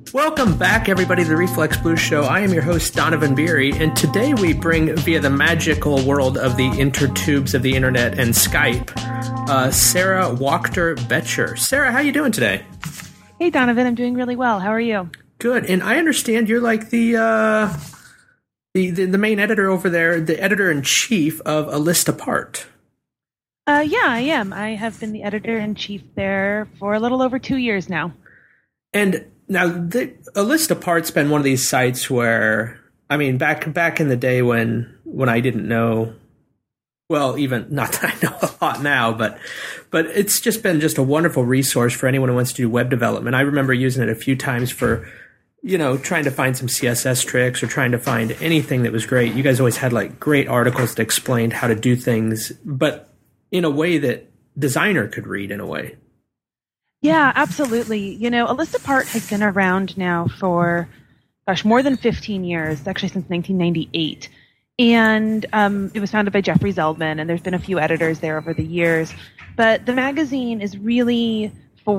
Welcome back, everybody, to the Reflex Blues Show. I am your host, Donovan Beery, and today we bring, via the magical world of the intertubes of the internet and Skype, Sarah Wachter-Boettcher. Sarah, how you doing today? Hey, Donovan, I'm doing really well. How are you? Good, and I understand you're like the main editor over there, the editor-in-chief of A List Apart. Yeah, I am. I have been the editor-in-chief there for a little over 2 years now. And now, A List Apart's been one of these sites where, I mean, back in the day when I didn't know, well, even not that I know a lot now, but it's just been a wonderful resource for anyone who wants to do web development. I remember using it a few times for, trying to find some CSS tricks or trying to find anything that was great. You guys always had like great articles that explained how to do things, but in a way that designer could read in a way. Yeah, absolutely. A List Apart has been around now for, more than 15 years, actually since 1998. And it was founded by Jeffrey Zeldman, and there's been a few editors there over the years. But the magazine is really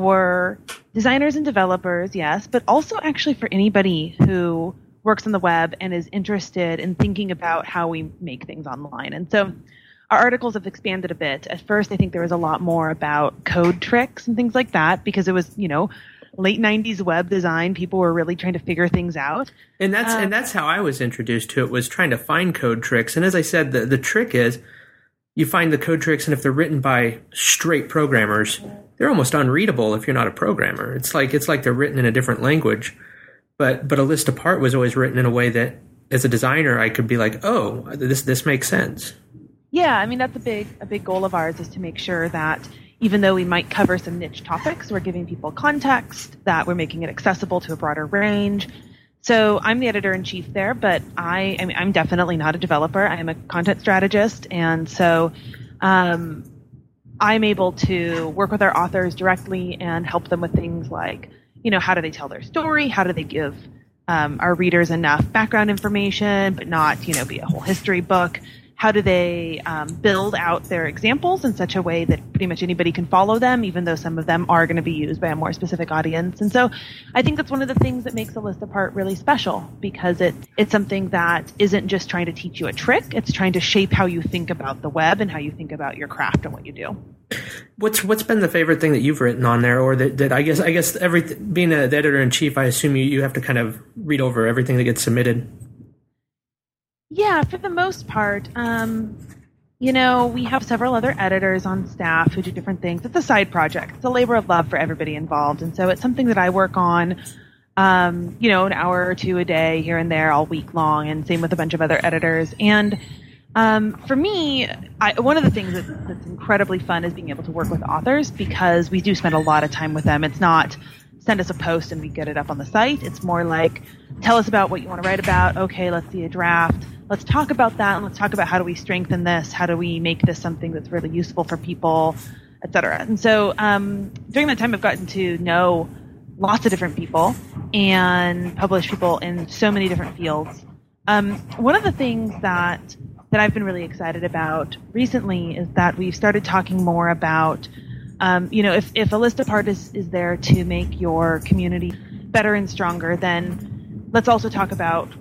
for designers and developers, yes, but also actually for anybody who works on the web and is interested in thinking about how we make things online. And so our articles have expanded a bit. At first, I think there was a lot more about code tricks and things like that because it was, late 90s web design. People were really trying to figure things out. And that's how I was introduced to it, was trying to find code tricks. And as I said, the trick is you find the code tricks, and if they're written by straight programmers, they're almost unreadable if you're not a programmer. It's like they're written in a different language. But A List Apart was always written in a way that, as a designer, I could be like, oh, this makes sense. Yeah, I mean, that's a big goal of ours, is to make sure that even though we might cover some niche topics, we're giving people context, that we're making it accessible to a broader range. So I'm the editor-in-chief there, but I'm definitely not a developer. I am a content strategist, and so I'm able to work with our authors directly and help them with things like, how do they tell their story? How do they give our readers enough background information, but not, be a whole history book? How do they build out their examples in such a way that pretty much anybody can follow them, even though some of them are going to be used by a more specific audience? And so I think that's one of the things that makes A List Apart really special, because it's something that isn't just trying to teach you a trick. It's trying to shape how you think about the web and how you think about your craft and what you do. What's been the favorite thing that you've written on there, or that I guess being the editor-in-chief, I assume you have to kind of read over everything that gets submitted? Yeah, for the most part, we have several other editors on staff who do different things. It's a side project. It's a labor of love for everybody involved. And so it's something that I work on, an hour or two a day here and there all week long, and same with a bunch of other editors. And for me, one of the things that's incredibly fun is being able to work with authors, because we do spend a lot of time with them. It's not send us a post and we get it up on the site. It's more like, tell us about what you want to write about. Okay, let's see a draft. Let's talk about that, and let's talk about how do we strengthen this? How do we make this something that's really useful for people, et cetera. And so during that time, I've gotten to know lots of different people and publish people in so many different fields. One of the things that I've been really excited about recently is that we've started talking more about, if A List Apart is there to make your community better and stronger, then let's also talk about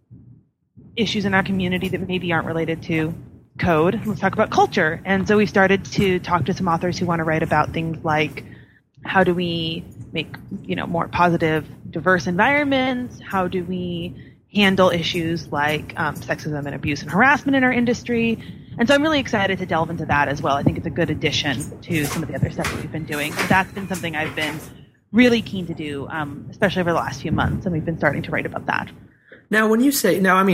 issues in our community that maybe aren't related to code. Let's talk about culture. And so we started to talk to some authors who want to write about things like, how do we make, more positive, diverse environments? How do we handle issues like sexism and abuse and harassment in our industry? And so I'm really excited to delve into that as well. I think it's a good addition to some of the other stuff that we've been doing. So that's been something I've been really keen to do, especially over the last few months. And we've been starting to write about that. Now, when you say, I'm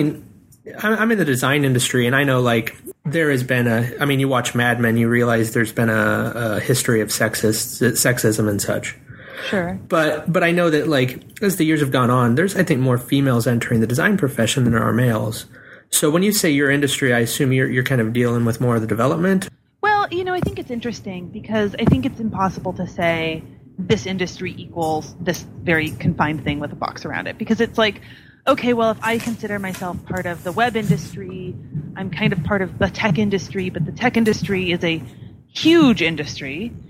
in the design industry, and I know, there has been you watch Mad Men, you realize there's been a history of sexism and such. Sure. But I know that, as the years have gone on, there's, I think, more females entering the design profession than there are males. So when you say your industry, I assume you're kind of dealing with more of the development? Well, I think it's interesting, because I think it's impossible to say this industry equals this very confined thing with a box around it, because it's like, okay, well, if I consider myself part of the web industry, I'm kind of part of the tech industry, but the tech industry is a huge industry,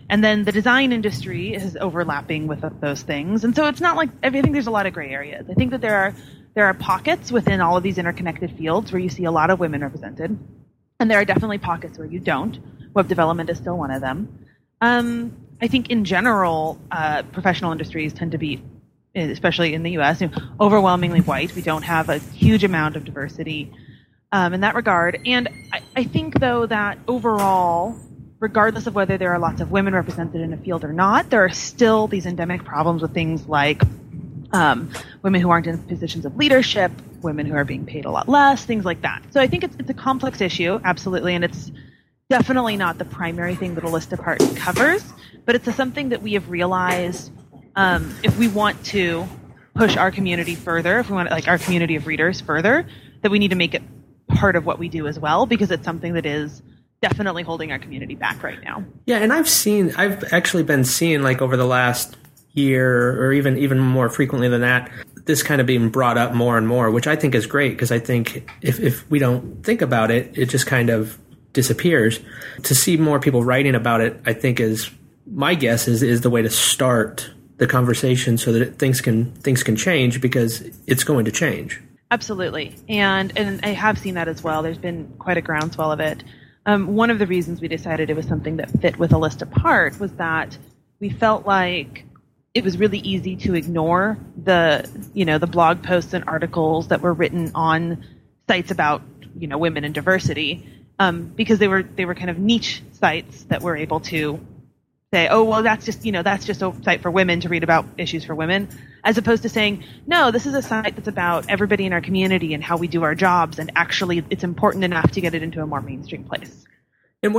And then the design industry is overlapping with those things. And so it's not like, I think there's a lot of gray areas. I think that there are pockets within all of these interconnected fields where you see a lot of women represented. And there are definitely pockets where you don't. Web development is still one of them. I think in general, professional industries tend to be, especially in the U.S., overwhelmingly white. We don't have a huge amount of diversity in that regard. And I think, though, that overall, regardless of whether there are lots of women represented in a field or not, there are still these endemic problems with things like women who aren't in positions of leadership, women who are being paid a lot less, things like that. So I think it's a complex issue, absolutely, and it's definitely not the primary thing that A List Apart covers, but it's something that we have realized if we want to push our community further, if we want our community of readers further, that we need to make it part of what we do as well, because it's something that is definitely holding our community back right now. Yeah, and I've actually been seeing over the last year or even more frequently than that, this kind of being brought up more and more, which I think is great, because I think if we don't think about it, it just kind of disappears. To see more people writing about it, I think my guess is the way to start the conversation so that things can change, because it's going to change. Absolutely. And I have seen that as well. There's been quite a groundswell of it. One of the reasons we decided it was something that fit with A List Apart was that we felt like it was really easy to ignore the blog posts and articles that were written on sites about, women and diversity, because they were kind of niche sites that were able to say, oh, well, that's just a site for women to read about issues for women, as opposed to saying, no, this is a site that's about everybody in our community and how we do our jobs, and actually it's important enough to get it into a more mainstream place. And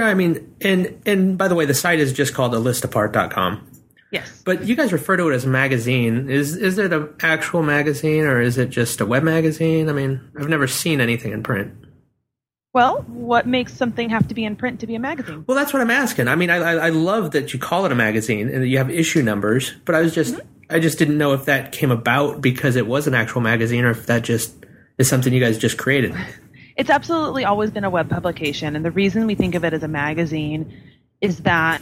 and by the way, the site is just called alistapart.com. Yes. But you guys refer to it as a magazine. Is it an actual magazine, or is it just a web magazine? I mean, I've never seen anything in print. Well, what makes something have to be in print to be a magazine? Well, that's what I'm asking. I mean, I love that you call it a magazine and that you have issue numbers, but I just didn't know if that came about because it was an actual magazine, or if that just is something you guys just created. It's absolutely always been a web publication, and the reason we think of it as a magazine is that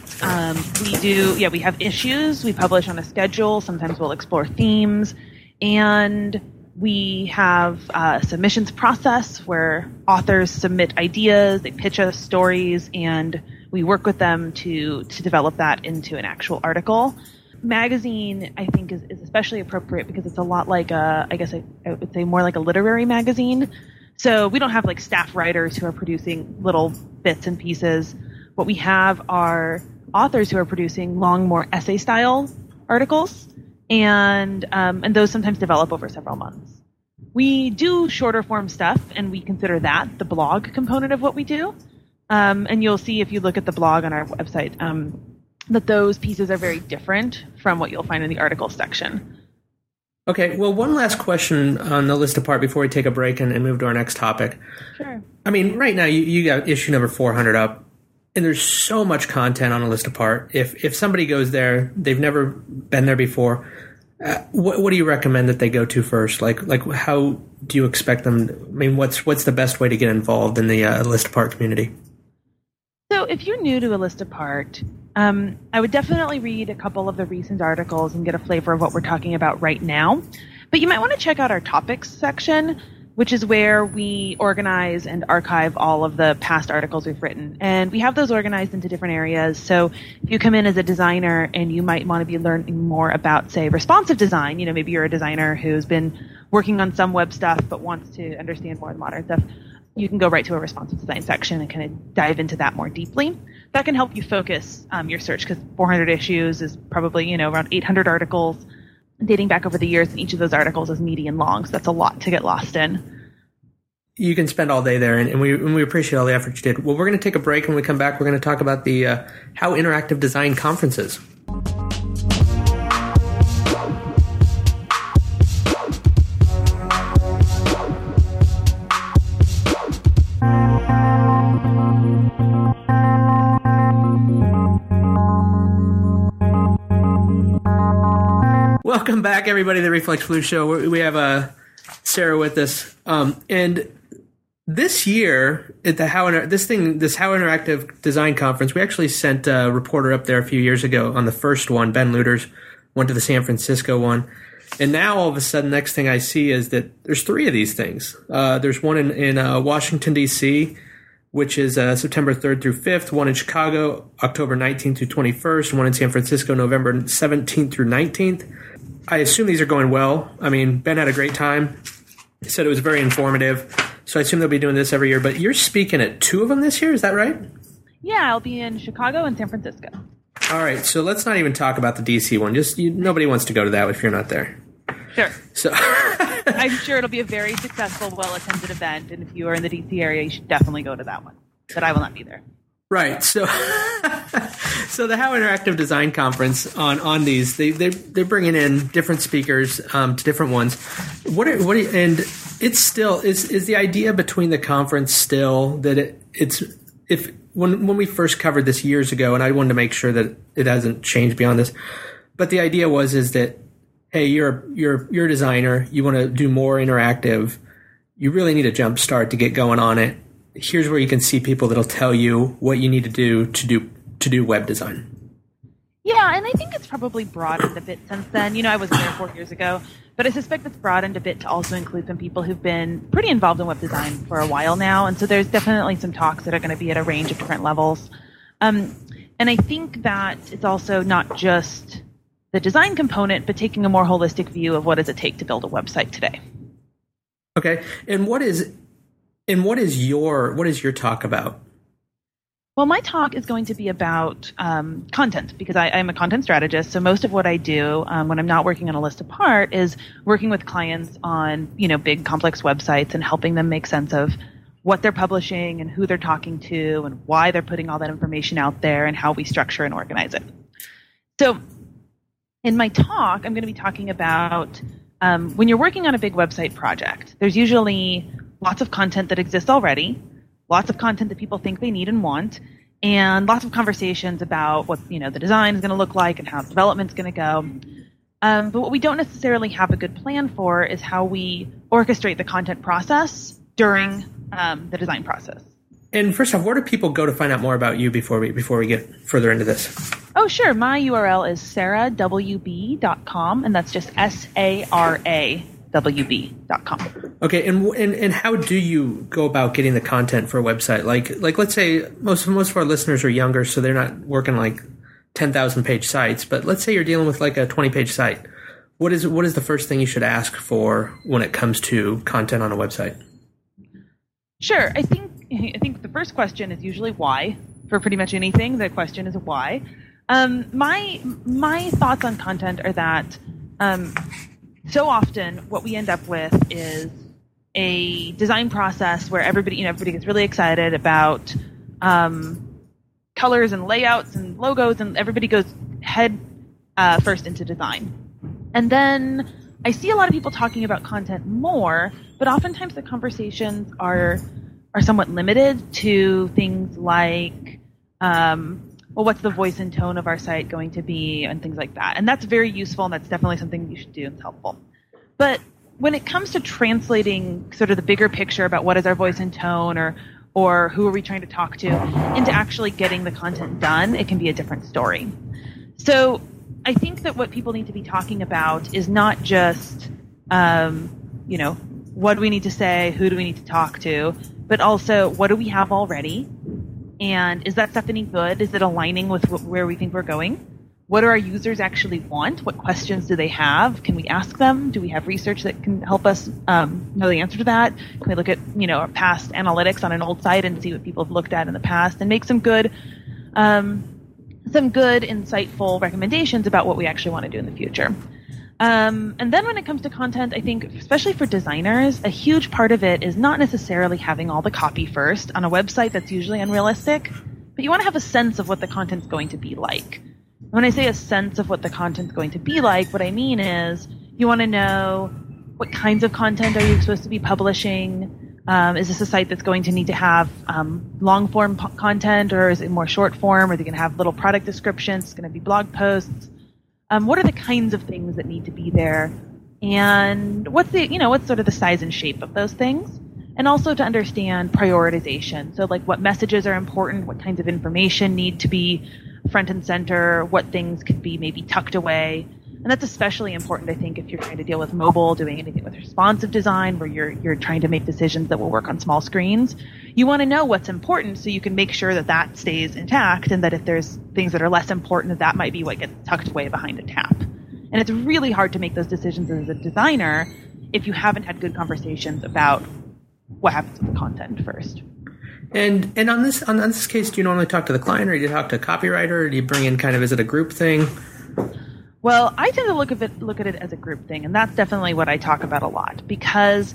we have issues. We publish on a schedule. Sometimes we'll explore themes, and we have a submissions process where authors submit ideas, they pitch us stories, and we work with them to develop that into an actual article. Magazine, I think, is especially appropriate because it's a lot like I would say more like a literary magazine. So we don't have staff writers who are producing little bits and pieces. What we have are authors who are producing long, more essay-style articles, and those sometimes develop over several months. We do shorter form stuff, and we consider that the blog component of what we do. And you'll see if you look at the blog on our website that those pieces are very different from what you'll find in the article section. Okay, well, one last question on The List Apart before we take a break and move to our next topic. Sure. I mean, right now you got issue number 400 up, and there's so much content on A List Apart. If somebody goes there, they've never been there before, what do you recommend that they go to first? Like how do you expect them? I mean, what's the best way to get involved in the A List Apart community? So if you're new to A List Apart, I would definitely read a couple of the recent articles and get a flavor of what we're talking about right now. But you might want to check out our topics section, which is where we organize and archive all of the past articles we've written. And we have those organized into different areas. So if you come in as a designer and you might want to be learning more about, say, responsive design, maybe you're a designer who's been working on some web stuff but wants to understand more of the modern stuff, you can go right to a responsive design section and kind of dive into that more deeply. That can help you focus your search, because 400 issues is probably, around 800 articles dating back over the years, and each of those articles is meaty and long, so that's a lot to get lost in. You can spend all day there, and we appreciate all the effort you did. Well, we're going to take a break. When we come back, we're going to talk about the How Interactive Design Conferences. Welcome back, everybody, to the Reflex Blue Show. We have Sarah with us. And This year at the this How Interactive Design Conference, we actually sent a reporter up there a few years ago on the first one. Ben Luters went to the San Francisco one, and now all of a sudden, next thing I see is that there's 3 of these things. There's one in Washington D.C., which is September 3rd through 5th. One in Chicago, October 19th through 21st. One in San Francisco, November 17th through 19th. I assume these are going well. I mean, Ben had a great time. He said it was very informative. So I assume they'll be doing this every year. But you're speaking at 2 of them this year, is that right? Yeah, I'll be in Chicago and San Francisco. All right, so let's not even talk about the DC one. Nobody wants to go to that if you're not there. Sure. So I'm sure it'll be a very successful, well-attended event, and if you are in the DC area, you should definitely go to that one. But I will not be there. Right. So, so the How Interactive Design Conference on these, they're bringing in different speakers to different ones. And it's still is the idea between the conference still that when we first covered this years ago, and I wanted to make sure that it hasn't changed beyond this, but the idea is that, hey, you're a designer, you want to do more interactive, you really need a jump start to get going on it. Here's where you can see people that'll tell you what you need to do web design. Yeah, and I think it's probably broadened a bit since then. I wasn't there 4 years ago, but I suspect it's broadened a bit to also include some people who've been pretty involved in web design for a while now. And so there's definitely some talks that are going to be at a range of different levels. And I think that it's also not just the design component, but taking a more holistic view of what does it take to build a website today. Okay. And what is your talk about? Well, my talk is going to be about content because I'm a content strategist. So most of what I do when I'm not working on a list apart is working with clients on, big complex websites and helping them make sense of what they're publishing and who they're talking to and why they're putting all that information out there and how we structure and organize it. So in my talk, I'm going to be talking about when you're working on a big website project, there's usually lots of content that exists already, lots of content that people think they need and want, and lots of conversations about what the design is going to look like and how development's going to go. But what we don't necessarily have a good plan for is how we orchestrate the content process during the design process. And first off, where do people go to find out more about you before we get further into this? Oh, sure. My URL is sarawb.com, and that's just SARAWB.com. Okay, and how do you go about getting the content for a website? Like let's say most of our listeners are younger, so they're not working like 10,000 page sites. But let's say you're dealing with like a 20-page site. What is the first thing you should ask for when it comes to content on a website? Sure. I think the first question is usually why. For pretty much anything, the question is why. My thoughts on content are that so often what we end up with is a design process where everybody gets really excited about colors and layouts and logos, and everybody goes head first into design. And then I see a lot of people talking about content more, but oftentimes the conversations are somewhat limited to things like what's the voice and tone of our site going to be, and things like that. And that's very useful, and that's definitely something you should do, and it's helpful. But when it comes to translating sort of the bigger picture about what is our voice and tone, or who are we trying to talk to, into actually getting the content done, it can be a different story. So I think that what people need to be talking about is not just, what do we need to say, who do we need to talk to, but also what do we have already? And is that stuff any good? Is it aligning with where we think we're going? What do our users actually want? What questions do they have? Can we ask them? Do we have research that can help us know the answer to that? Can we look at past analytics on an old site and see what people have looked at in the past and make some good, insightful recommendations about what we actually want to do in the future? And then when it comes to content, I think, especially for designers, a huge part of it is not necessarily having all the copy first on a website. That's usually unrealistic, but you want to have a sense of what the content's going to be like. When I say a sense of what the content's going to be like, what I mean is you want to know what kinds of content are you supposed to be publishing. Is this a site that's going to need to have long-form content, or is it more short-form? Are they going to have little product descriptions? It's going to be blog posts. What are the kinds of things that need to be there, and what's sort of the size and shape of those things? and also to understand prioritization. So like what messages are important, what kinds of information need to be front and center, what things could be maybe tucked away. And that's especially important, I think, if you're trying to deal with mobile, doing anything with responsive design, where you're trying to make decisions that will work on small screens. You want to know what's important so you can make sure that that stays intact, and that if there's things that are less important, that might be what gets tucked away behind a tab. And it's really hard to make those decisions as a designer if you haven't had good conversations about what happens with the content first. And on this case, do you normally talk to the client, or do you talk to a copywriter, or do you bring in kind of, is it a group thing? Well, I tend to look at it as a group thing, and that's definitely what I talk about a lot, because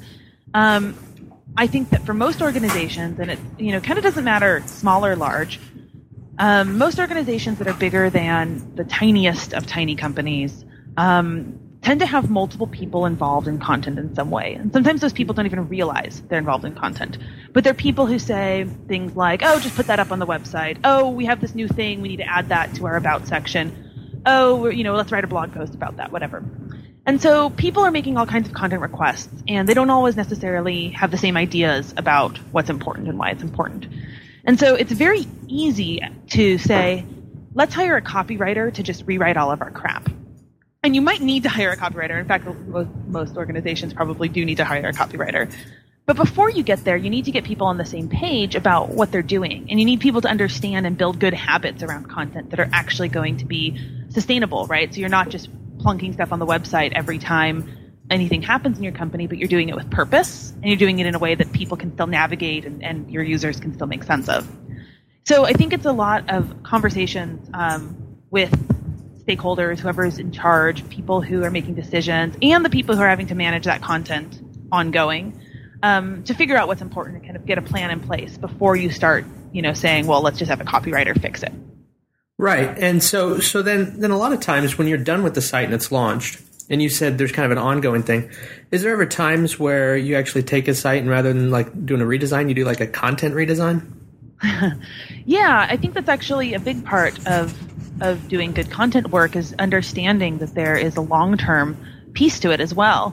I think that for most organizations, and it kind of doesn't matter small or large, most organizations that are bigger than the tiniest of tiny companies tend to have multiple people involved in content in some way. And sometimes those people don't even realize they're involved in content. But they're people who say things like, oh, just put that up on the website. Oh, we have this new thing. We need to add that to our about section. Oh, let's write a blog post about that, whatever. And so people are making all kinds of content requests, and they don't always necessarily have the same ideas about what's important and why it's important. And so it's very easy to say, let's hire a copywriter to just rewrite all of our crap. And you might need to hire a copywriter. In fact, most organizations probably do need to hire a copywriter. But before you get there, you need to get people on the same page about what they're doing. And you need people to understand and build good habits around content that are actually going to be sustainable, right? So you're not just plunking stuff on the website every time anything happens in your company, but you're doing it with purpose, and you're doing it in a way that people can still navigate and your users can still make sense of. So I think it's a lot of conversations with stakeholders, whoever's in charge, people who are making decisions, and the people who are having to manage that content ongoing, to figure out what's important and kind of get a plan in place before you start, saying, well, let's just have a copywriter fix it. Right. And so then a lot of times when you're done with the site and it's launched, and you said there's kind of an ongoing thing, is there ever times where you actually take a site and rather than like doing a redesign, you do like a content redesign? Yeah, I think that's actually a big part of doing good content work, is understanding that there is a long-term piece to it as well.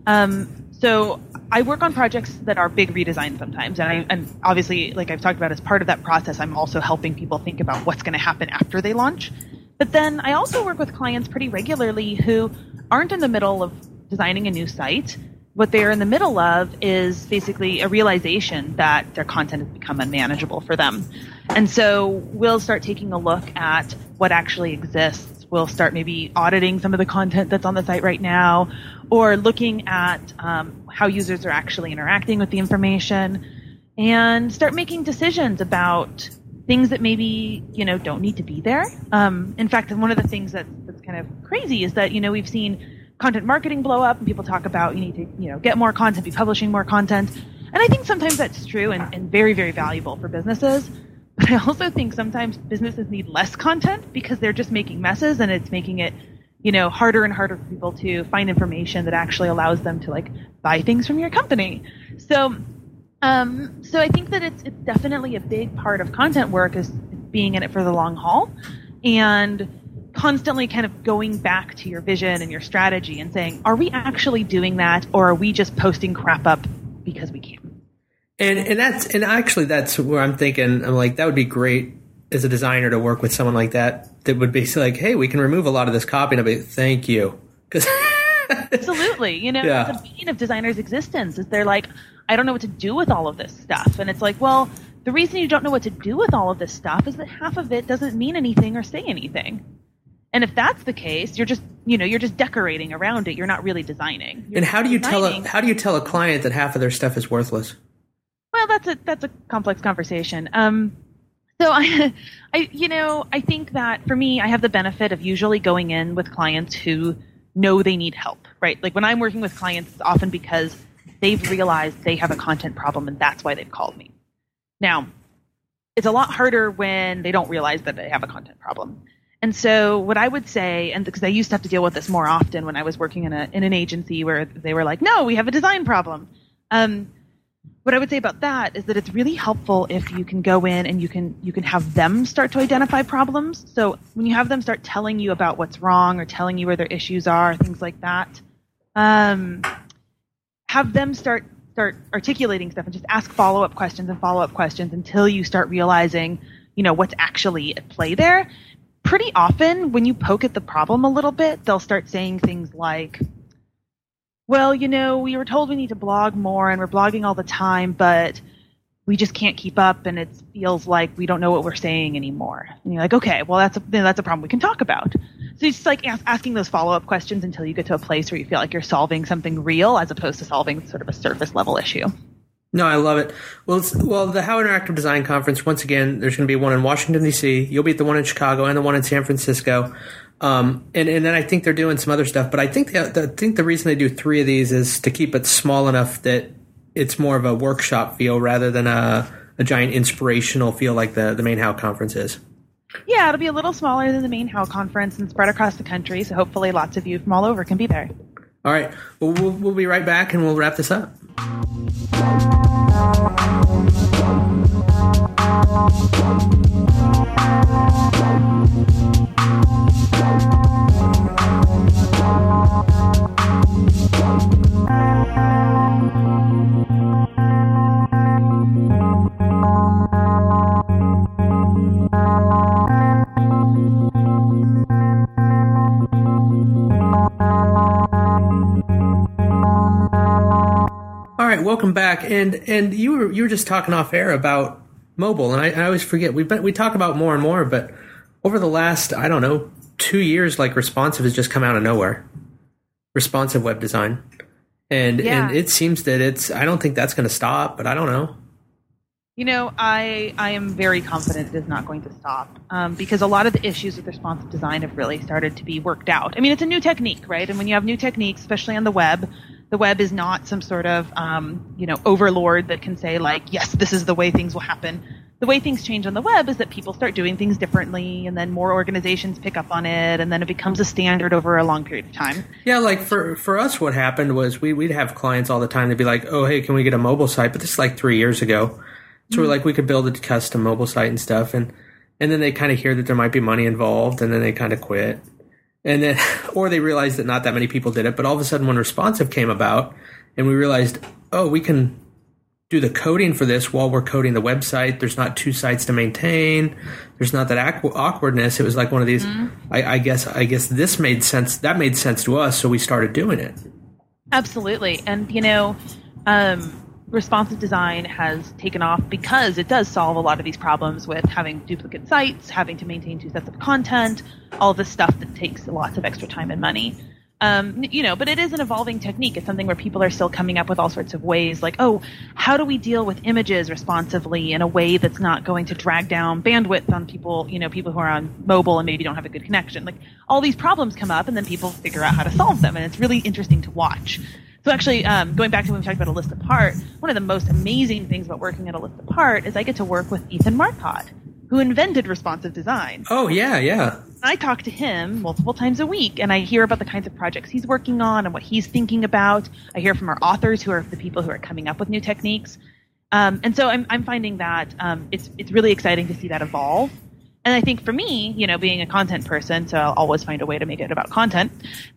So I work on projects that are big redesigns sometimes, and obviously, like I've talked about, as part of that process, I'm also helping people think about what's going to happen after they launch. But then I also work with clients pretty regularly who aren't in the middle of designing a new site. What they're in the middle of is basically a realization that their content has become unmanageable for them. And so we'll start taking a look at what actually exists. We'll start maybe auditing some of the content that's on the site right now, or looking at how users are actually interacting with the information, and start making decisions about things that maybe, don't need to be there. In fact, one of the things that's kind of crazy is that, we've seen content marketing blow up, and people talk about you need to, get more content, be publishing more content. And I think sometimes that's true and very, very valuable for businesses. But I also think sometimes businesses need less content because they're just making messes, and it's making it, harder and harder for people to find information that actually allows them to buy things from your company. So I think that it's definitely a big part of content work is being in it for the long haul, and constantly kind of going back to your vision and your strategy and saying, are we actually doing that, or are we just posting crap up because we can? And that's where I'm thinking, I'm like, that would be great as a designer to work with someone like that would be like, hey, we can remove a lot of this copy, and I'll be, thank you. Absolutely. Yeah. It's the beginning of designers' existence is they're like, I don't know what to do with all of this stuff. And it's like, well, the reason you don't know what to do with all of this stuff is that half of it doesn't mean anything or say anything. And if that's the case, you're just decorating around it. You're not really designing. And how do you tell a client that half of their stuff is worthless? Well, that's a complex conversation. So I think that for me, I have the benefit of usually going in with clients who know they need help, right? Like when I'm working with clients, it's often because they've realized they have a content problem, and that's why they've called me. Now, it's a lot harder when they don't realize that they have a content problem. And so what I would say, and because I used to have to deal with this more often when I was working in an agency where they were like, no, we have a design problem. What I would say about that is that it's really helpful if you can go in and you can have them start to identify problems. So when you have them start telling you about what's wrong or telling you where their issues are, things like that, have them start start articulating stuff and just ask follow-up questions until you start realizing, what's actually at play there. Pretty often when you poke at the problem a little bit, they'll start saying things like, well, we were told we need to blog more and we're blogging all the time, but we just can't keep up and it feels like we don't know what we're saying anymore. And you're like, okay, well, that's a problem we can talk about. So it's just like asking those follow-up questions until you get to a place where you feel like you're solving something real as opposed to solving sort of a surface level issue. No, I love it. Well, the How Interactive Design Conference, once again, there's going to be one in Washington, D.C. You'll be at the one in Chicago and the one in San Francisco. And then I think they're doing some other stuff. But I think the reason they do 3 of these is to keep it small enough that it's more of a workshop feel rather than a giant inspirational feel like the main How conference is. Yeah, it'll be a little smaller than the main How conference and spread across the country. So hopefully lots of you from all over can be there. All right. Well, we'll be right back and we'll wrap this up. All right, welcome back. And you were just talking off air about mobile, and I always forget. We talk about more and more, but over the last 2 years, like responsive has just come out of nowhere. Responsive web design, and it seems that I don't think that's going to stop, but I don't know. I am very confident it is not going to stop because a lot of the issues with responsive design have really started to be worked out. I mean, it's a new technique, right? And when you have new techniques, especially on the web is not some sort of, overlord that can say like, yes, this is the way things will happen. The way things change on the web is that people start doing things differently, and then more organizations pick up on it, and then it becomes a standard over a long period of time. Yeah, like for us, what happened was we'd have clients all the time. They'd be like, oh, hey, can we get a mobile site? But this is like 3 years ago. So we're like, we could build a custom mobile site and stuff. And then they kind of hear that there might be money involved, and then they kind of quit. And then, or they realized that not that many people did it. But all of a sudden, when responsive came about, and we realized, oh, we can do the coding for this while we're coding the website. There's not 2 sites to maintain. There's not that awkwardness. It was like one of these. I guess this made sense. That made sense to us, so we started doing it. Absolutely, and responsive design has taken off because it does solve a lot of these problems with having duplicate sites, having to maintain 2 sets of content, all this stuff that takes lots of extra time and money. But it is an evolving technique. It's something where people are still coming up with all sorts of ways like, oh, how do we deal with images responsively in a way that's not going to drag down bandwidth on people, people who are on mobile and maybe don't have a good connection. Like all these problems come up and then people figure out how to solve them. And it's really interesting to watch. So actually, going back to when we talked about A List Apart, one of the most amazing things about working at A List Apart is I get to work with Ethan Marcotte, who invented responsive design. Oh, yeah. I talk to him multiple times a week, and I hear about the kinds of projects he's working on and what he's thinking about. I hear from our authors, who are the people who are coming up with new techniques. And so I'm finding that it's really exciting to see that evolve. And I think for me, being a content person, so I'll always find a way to make it about content,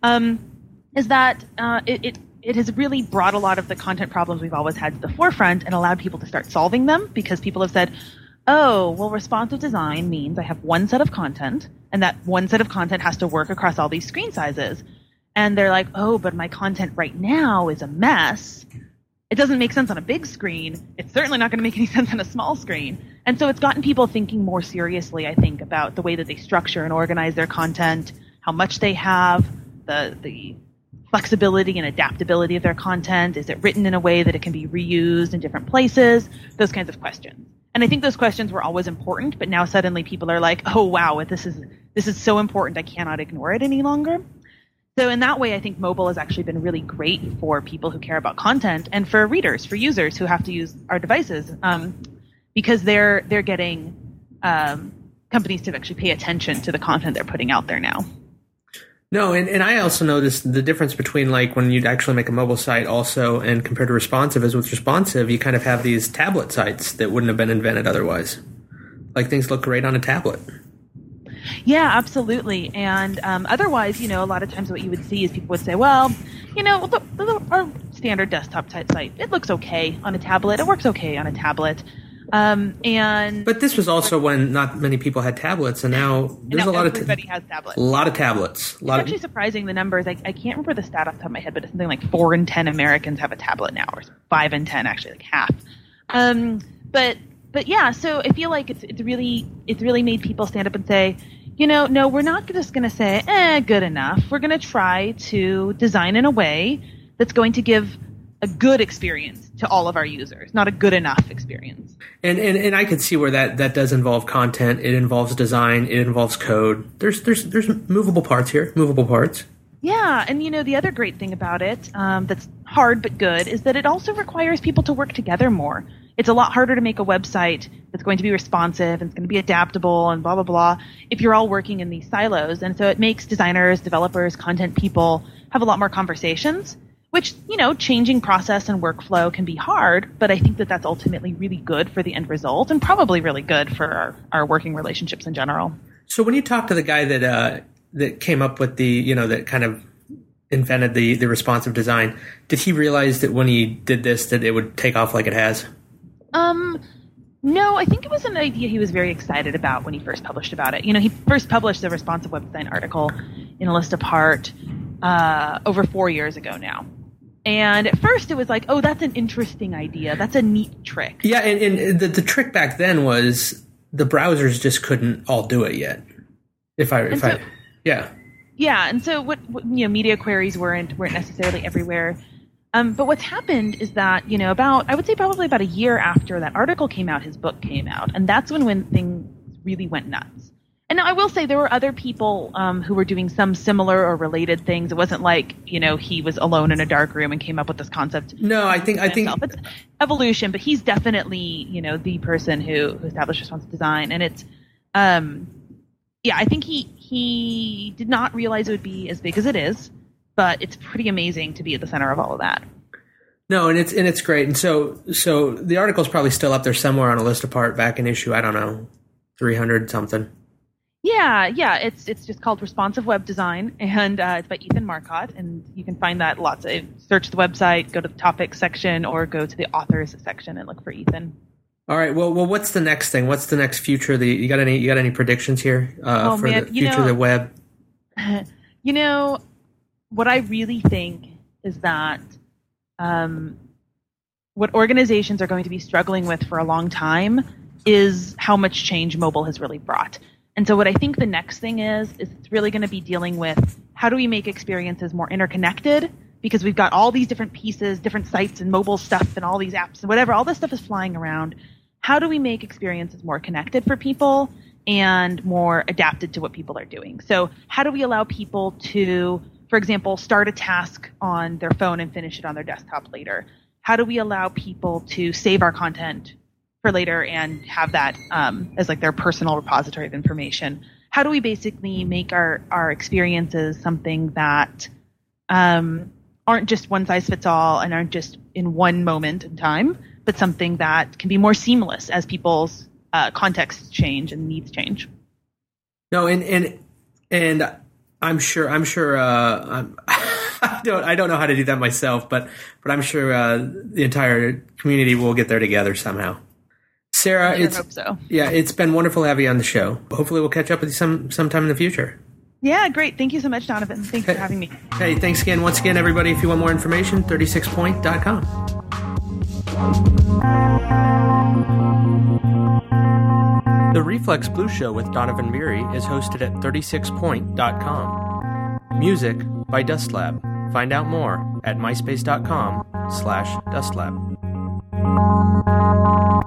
is that it has really brought a lot of the content problems we've always had to the forefront and allowed people to start solving them because people have said, oh, well, responsive design means I have one set of content, and that one set of content has to work across all these screen sizes. And they're like, oh, but my content right now is a mess. It doesn't make sense on a big screen. It's certainly not going to make any sense on a small screen. And so it's gotten people thinking more seriously, I think, about the way that they structure and organize their content, how much they have, the flexibility and adaptability of their content. Is it written in a way that it can be reused in different places? Those kinds of questions. And I think those questions were always important, but now suddenly people are like, oh, wow, this is so important, I cannot ignore it any longer. So in that way, I think mobile has actually been really great for people who care about content and for readers, for users who have to use our devices, because they're getting companies to actually pay attention to the content they're putting out there now. No, and I also noticed the difference between like when you'd actually make a mobile site also and compared to responsive is with responsive, you kind of have these tablet sites that wouldn't have been invented otherwise. Like things look great on a tablet. Yeah, absolutely. And otherwise, a lot of times what you would see is people would say, well, our standard desktop type site. It looks okay on a tablet. It works okay on a tablet. But this was also when not many people had tablets, and now there's a lot of everybody has tablets. A lot of tablets. It's actually surprising, the numbers. I can't remember the stat off the top of my head, but it's something like 4 in 10 Americans have a tablet now, or 5 in 10, actually, like half. But yeah, so I feel like it's really made people stand up and say, no, we're not just going to say, good enough. We're going to try to design in a way that's going to give a good experience to all of our users, not a good enough experience. And I can see where that does involve content. It involves design. It involves code. There's movable parts here. Movable parts. Yeah, and the other great thing about it, that's hard but good, is that it also requires people to work together more. It's a lot harder to make a website that's going to be responsive and it's going to be adaptable and blah, blah, blah, if you're all working in these silos. And so it makes designers, developers, content people have a lot more conversations, which, changing process and workflow can be hard, but I think that that's ultimately really good for the end result and probably really good for our working relationships in general. So when you talk to the guy that came up with that kind of invented the responsive design, did he realize that when he did this that it would take off like it has? No, I think it was an idea he was very excited about when he first published about it. He first published the responsive web design article in A List Apart over 4 years ago now. And at first it was like, oh, that's an interesting idea. That's a neat trick. Yeah, and the trick back then was the browsers just couldn't all do it yet. Yeah. Yeah, and so what media queries weren't necessarily everywhere. But what's happened is that, I would say probably about a year after that article came out, his book came out. And that's when things really went nuts. And now I will say there were other people who were doing some similar or related things. It wasn't like, he was alone in a dark room and came up with this concept. No, I think it's evolution, but he's definitely, the person who established responsive design. And it's, I think he did not realize it would be as big as it is, but it's pretty amazing to be at the center of all of that. No, and it's great. And so the article's probably still up there somewhere on A List Apart back in issue, I don't know, 300 something. Yeah, it's just called Responsive Web Design, and it's by Ethan Marcotte, and you can find that search the website, go to the topics section, or go to the authors section and look for Ethan. All right. Well, what's the next thing? What's the next future? You got any predictions here the future of the web? What I really think is that what organizations are going to be struggling with for a long time is how much change mobile has really brought. And so what I think the next thing is it's really going to be dealing with how do we make experiences more interconnected, because we've got all these different pieces, different sites and mobile stuff and all these apps and whatever, all this stuff is flying around. How do we make experiences more connected for people and more adapted to what people are doing? So how do we allow people to, for example, start a task on their phone and finish it on their desktop later? How do we allow people to save our content for later and have that as like their personal repository of information? How do we basically make our experiences something that aren't just one size fits all and aren't just in one moment in time, but something that can be more seamless as people's contexts change and needs change? No, and I'm sure I don't know how to do that myself, but I'm sure the entire community will get there together somehow. Sarah, I hope so. Yeah, it's been wonderful having you on the show. Hopefully we'll catch up with you sometime in the future. Yeah, great. Thank you so much, Donovan. Thanks for having me. Hey, thanks again. Once again, everybody, if you want more information, 36point.com. The Reflex Blue Show with Donovan Beery is hosted at 36point.com. Music by Dust Lab. Find out more at myspace.com/dustlab.